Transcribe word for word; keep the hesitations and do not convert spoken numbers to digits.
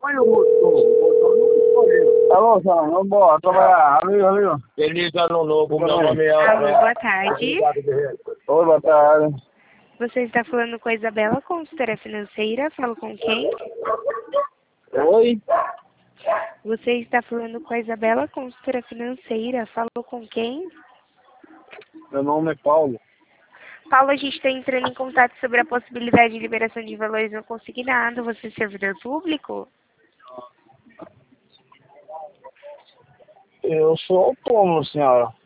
Olha o motor, o motor não escolheu. Alô, São, vamos embora, trabalhar. Amigo, amigo. Feliz ano novo, meu nome é... Alô, boa tarde. Oi, boa tarde. Você está falando com a Isabela, consultora financeira. Falo com quem? Oi? Você está falando com a Isabela, consultora financeira. Falo com quem? Meu nome é Paulo. Paulo, a gente está entrando em contato sobre a possibilidade de liberação de valores não consignado. Você é servidor público? Eu sou autônomo, senhora.